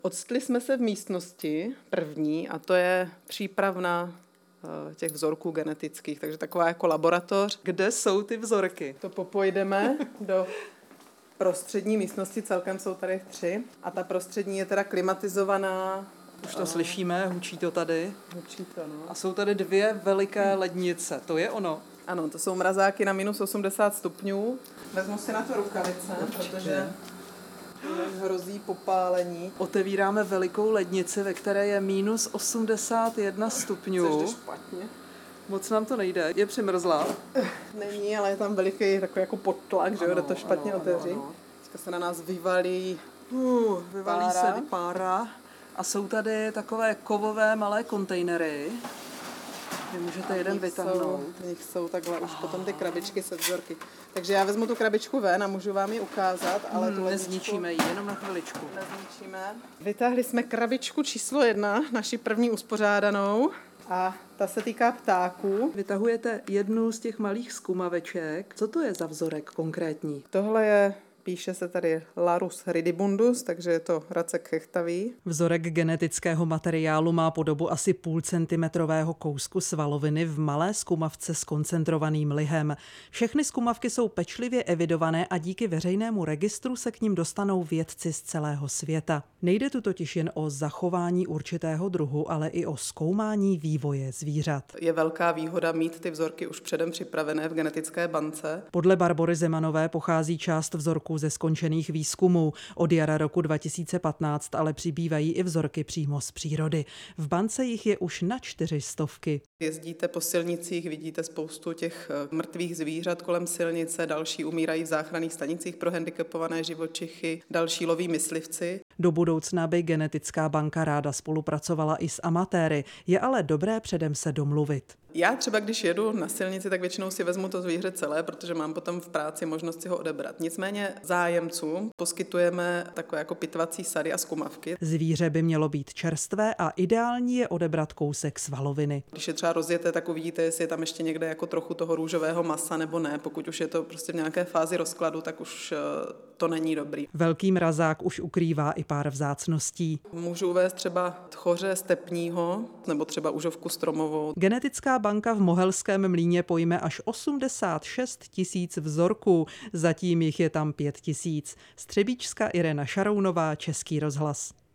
Octli jsme se v místnosti první a to je přípravna těch vzorků genetických, takže taková jako laboratoř. Kde jsou ty vzorky? To popojdeme do prostřední místnosti, celkem jsou tady 3 a ta prostřední je teda klimatizovaná. Už to slyšíme, hučí to tady. Hučí to, no. A jsou tady 2 veliké lednice, to je ono? Ano, to jsou mrazáky na minus 80 stupňů. Vezmu si na to rukavice, protože hrozí popálení. Otevíráme velikou lednici, ve které je minus 81 stupňů. Což jde špatně. Moc nám to nejde. Je přimrzlá? Není, ale je tam veliký takový jako podtlak, že jo, jde to špatně otevřít. Teďka se na nás vyvalí Vyvalí se pára. A jsou tady takové kovové malé kontejnery, kde můžete jeden vytáhnout. V nich jsou takhle už potom ty krabičky se vzorky. Takže já vezmu tu krabičku ven a můžu vám ji ukázat, ale tu nezničíme ji, jenom na chviličku. Nezničíme. Vytáhli jsme krabičku číslo 1, naši první uspořádanou. A ta se týká ptáků. Vytahujete jednu z těch malých zkumaveček. Co to je za vzorek konkrétní? Tohle je, píše se tady Larus ridibundus, takže je to racek chechtavý. Vzorek genetického materiálu má podobu asi půlcentimetrového kousku svaloviny v malé zkumavce s koncentrovaným lihem. Všechny zkumavky jsou pečlivě evidované a díky veřejnému registru se k nim dostanou vědci z celého světa. Nejde tu totiž jen o zachování určitého druhu, ale i o zkoumání vývoje zvířat. Je velká výhoda mít ty vzorky už předem připravené v genetické bance. Podle Barbory Zemanové pochází část vzorků ze skončených výzkumů. Od jara roku 2015 ale přibývají i vzorky přímo z přírody. V bance jich je už na 400. Jezdíte po silnicích, vidíte spoustu těch mrtvých zvířat kolem silnice, další umírají v záchranných stanicích pro handicapované živočichy, další loví myslivci. Do budoucna by genetická banka ráda spolupracovala i s amatéry. Je ale dobré předem se domluvit. Já třeba, když jedu na silnici, tak většinou si vezmu to zvíře celé, protože mám potom v práci možnost si ho odebrat. Nicméně zájemcům poskytujeme takové jako pitvací sady a zkumavky. Zvíře by mělo být čerstvé a ideální je odebrat kousek svaloviny. Když je třeba rozjete, tak uvidíte, jestli je tam ještě někde jako trochu toho růžového masa nebo ne. Pokud už je to prostě v nějaké fázi rozkladu, tak už to není dobrý. Velký mrazák už ukrývá i pár vzácností. Můžu uvést třeba tchoře stepního nebo třeba užovku stromovou. Genetická banka v Mohelském Mlýně pojme až 86 000 vzorků, zatím jich je tam 5 000. Z Třebíčska Irena Šarounová, Český rozhlas.